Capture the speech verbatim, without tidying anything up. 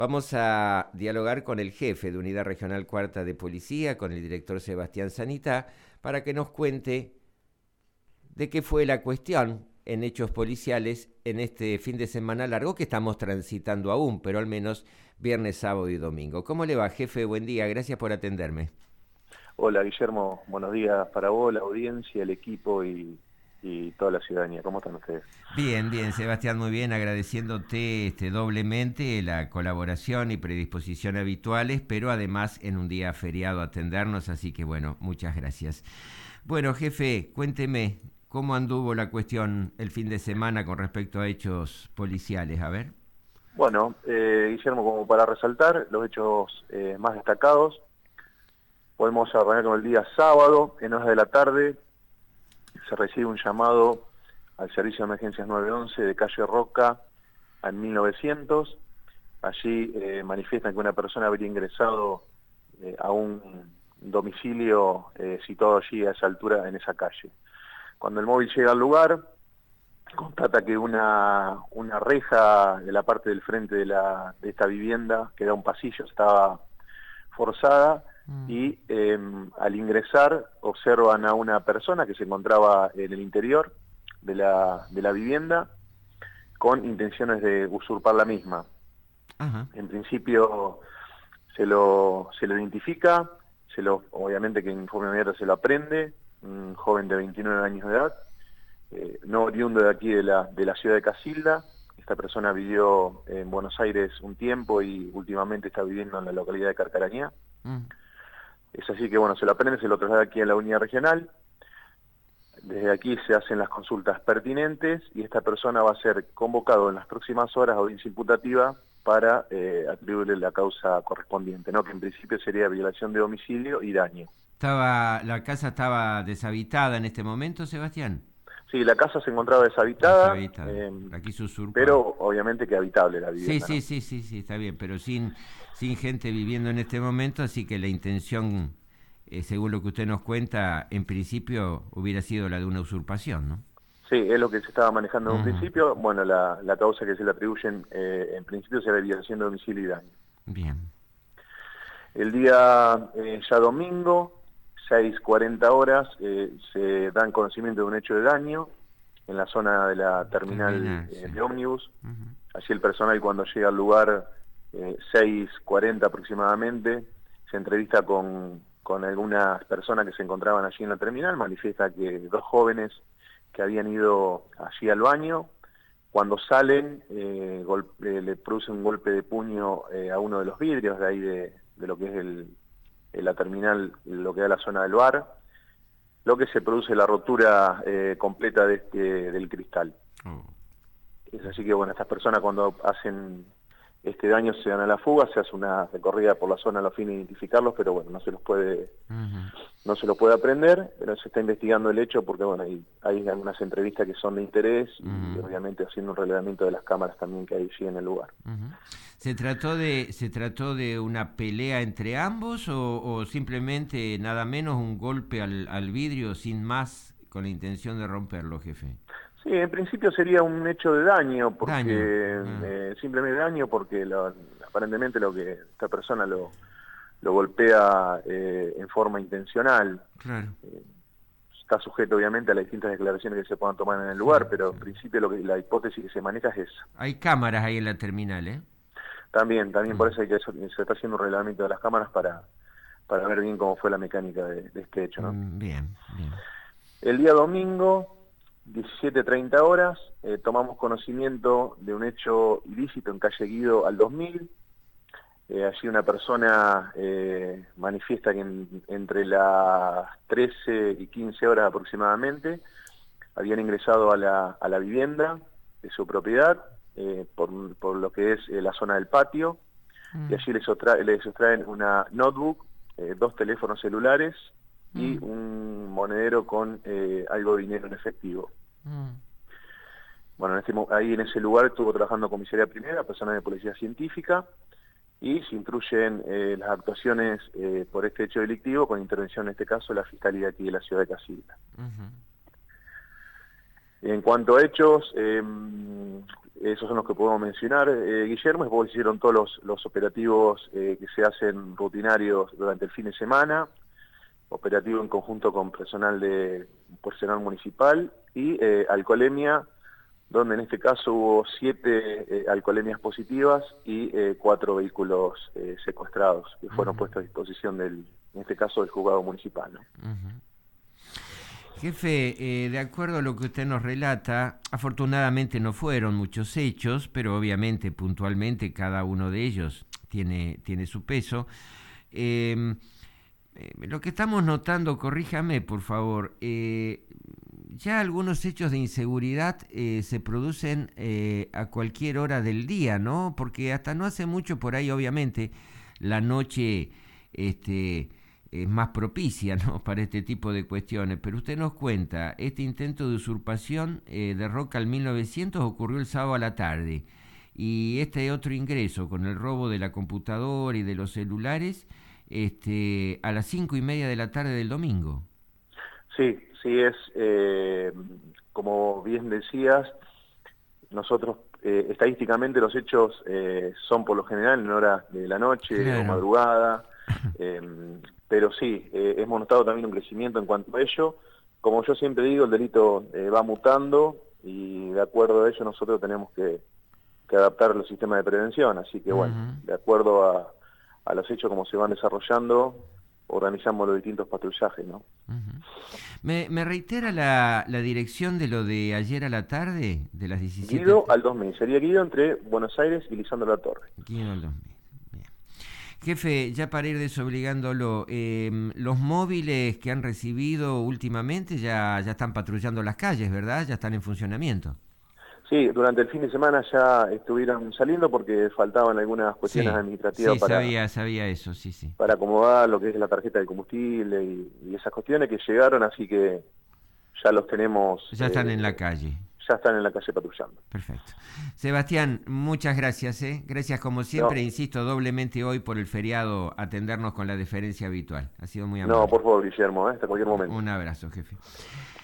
Vamos a dialogar con el jefe de Unidad Regional Cuarta de Policía, con el director Sebastián Sanitá, para que nos cuente de qué fue la cuestión en hechos policiales en este fin de semana largo que estamos transitando aún, pero al menos viernes, sábado y domingo. ¿Cómo le va, jefe? Buen día, gracias por atenderme. Hola Guillermo, buenos días para vos, la audiencia, el equipo y, y toda la ciudadanía. ¿Cómo están ustedes? Bien, bien, Sebastián, muy bien, agradeciéndote este, doblemente la colaboración y predisposición habituales, pero además en un día feriado atendernos, así que bueno, muchas gracias. Bueno, jefe, cuénteme, ¿cómo anduvo la cuestión el fin de semana con respecto a hechos policiales? A ver. Bueno, eh, Guillermo, como para resaltar los hechos eh, más destacados, podemos arrancar con el día sábado, en horas de la tarde, se recibe un llamado al Servicio de Emergencias nueve once de calle Roca en mil novecientos. Allí eh, manifiestan que una persona habría ingresado eh, a un domicilio eh, situado allí a esa altura, en esa calle. Cuando el móvil llega al lugar, constata que una, una reja de la parte del frente de, la, de esta vivienda, que era un pasillo, estaba forzada, Mm. y eh, al ingresar observan a una persona que se encontraba en el interior de la, de la vivienda con intenciones de usurpar la misma. Ajá. En principio se lo, se lo identifica, se lo, obviamente que en forma inmediata se lo aprende, un joven de veintinueve años de edad, eh, no oriundo de aquí de la, de la ciudad de Casilda. Esta persona vivió en Buenos Aires un tiempo y últimamente está viviendo en la localidad de Carcarañá. Mm. Es así que bueno, se lo aprende, se lo traslada aquí a la unidad regional. Desde aquí se hacen las consultas pertinentes y esta persona va a ser convocado en las próximas horas a audiencia imputativa para eh, atribuirle la causa correspondiente, ¿no? Que en principio sería violación de domicilio y daño. Estaba, la casa estaba deshabitada en este momento, Sebastián. Sí, la casa se encontraba deshabitada, Deshabitada. eh, La quiso usurpar. pero obviamente que habitable la Sí, vivienda, sí, ¿no? sí, sí, sí, está bien, pero sin, sin gente viviendo en este momento, así que la intención, eh, según lo que usted nos cuenta, en principio hubiera sido la de una usurpación, ¿no? Sí, es lo que se estaba manejando en un Ujú. principio. Bueno, la, la causa que se le atribuyen eh, en principio será violación de domicilio y daño. Bien. El día eh, ya domingo, seis cuarenta horas, eh, se dan conocimiento de un hecho de daño en la zona de la terminal Terminal, eh, sí. de ómnibus. Ujú. Allí el personal, cuando llega al lugar, eh, seis cuarenta aproximadamente, se entrevista con, con algunas personas que se encontraban allí en la terminal, manifiesta que dos jóvenes que habían ido allí al baño, cuando salen, eh, golpe, le produce un golpe de puño eh, a uno de los vidrios de ahí de, de lo que es el, en la terminal, lo que da la zona del bar, lo que se produce la rotura eh, completa de este, del cristal. Oh. Es así que, bueno, estas personas cuando hacen este daño se dan a la fuga, se hace una recorrida por la zona a los fines de identificarlos, pero bueno, no se los puede Ujú. no se los puede aprender, pero se está investigando el hecho porque, bueno, hay, hay algunas entrevistas que son de interés y Ujú. obviamente haciendo un relevamiento de las cámaras también que hay sí en el lugar. Ujú. ¿Se trató de, se trató de una pelea entre ambos o, o simplemente nada menos un golpe al, al vidrio sin más con la intención de romperlo, jefe? Sí, en principio sería un hecho de daño, porque Daño. Ah, eh, simplemente daño porque lo, aparentemente lo que esta persona lo, lo golpea eh, en forma intencional. claro. Eh, está sujeto obviamente a las distintas declaraciones que se puedan tomar en el Sí, lugar, pero sí. en principio lo que, la hipótesis que se maneja es esa. Hay cámaras ahí en la terminal, ¿eh? También, también por Mm. eso hay que se está haciendo un reglamento de las cámaras para, para ver bien cómo fue la mecánica de, de este hecho, ¿no? Mm, bien, bien. El día domingo, diecisiete treinta horas, eh, tomamos conocimiento de un hecho ilícito en calle Guido al dos mil. Eh, allí una persona eh, manifiesta que en, entre las trece y quince horas aproximadamente habían ingresado a la, a la vivienda de su propiedad eh, por, por lo que es eh, la zona del patio, y Mm, allí les, sustraen, les sustraen una notebook, eh, dos teléfonos celulares y mm, un monedero con eh, algo de dinero en efectivo. mm. Bueno, en este, ahí en ese lugar estuvo trabajando comisaría primera, personal de policía científica, y se instruyen eh, las actuaciones eh, por este hecho delictivo con intervención en este caso de la Fiscalía aquí de la ciudad de Casilda. Ujú. En cuanto a hechos, eh, esos son los que podemos mencionar, eh, Guillermo, después se hicieron todos los, los operativos eh, que se hacen rutinarios durante el fin de semana, operativo en conjunto con personal de personal municipal y eh, alcoholemia, donde en este caso hubo siete eh, alcoholemias positivas y eh, cuatro vehículos eh, secuestrados que fueron uh-huh. puestos a disposición del, en este caso, del juzgado municipal, ¿no? Uh-huh. Jefe, eh, de acuerdo a lo que usted nos relata, afortunadamente no fueron muchos hechos, pero obviamente puntualmente cada uno de ellos tiene, tiene su peso. Eh, eh, lo que estamos notando, corríjame por favor, eh, ya algunos hechos de inseguridad eh, se producen eh, a cualquier hora del día, ¿no? Porque hasta no hace mucho por ahí, obviamente, la noche este, es más propicia, ¿no?, para este tipo de cuestiones. Pero usted nos cuenta, este intento de usurpación eh, de Roca al mil novecientos ocurrió el sábado a la tarde. Y este otro ingreso con el robo de la computadora y de los celulares este, a las cinco y media de la tarde del domingo. Sí, sí es, eh, como bien decías, nosotros eh, estadísticamente los hechos eh, son por lo general en horas de la noche, claro, o madrugada, eh, pero sí, eh, hemos notado también un crecimiento en cuanto a ello. Como yo siempre digo, el delito eh, va mutando y de acuerdo a ello nosotros tenemos que, que adaptar los sistemas de prevención, así que bueno, uh-huh. de acuerdo a, a los hechos como se van desarrollando, organizamos los distintos patrullajes, ¿no? Uh-huh. ¿Me, me reitera la, la dirección de lo de ayer a la tarde, de las diecisiete? Guido al dos mil, sería Guido entre Buenos Aires y Lisandro La Torre. Guido al dos mil, bien. Jefe, ya para ir desobligándolo, eh, los móviles que han recibido últimamente ya, ya están patrullando las calles, ¿verdad? Ya están en funcionamiento. Sí, durante el fin de semana ya estuvieron saliendo porque faltaban algunas cuestiones sí, administrativas sí, para, sabía, sabía eso, sí, sí. para acomodar lo que es la tarjeta de combustible y, y esas cuestiones que llegaron, así que ya los tenemos. Ya están eh, en la calle. Ya están en la calle patrullando. Perfecto. Sebastián, muchas gracias, ¿eh? Gracias como siempre, no. insisto, doblemente hoy por el feriado, atendernos con la deferencia habitual. Ha sido muy amable. No, por favor, Guillermo, ¿eh? Hasta cualquier momento. Un abrazo, jefe.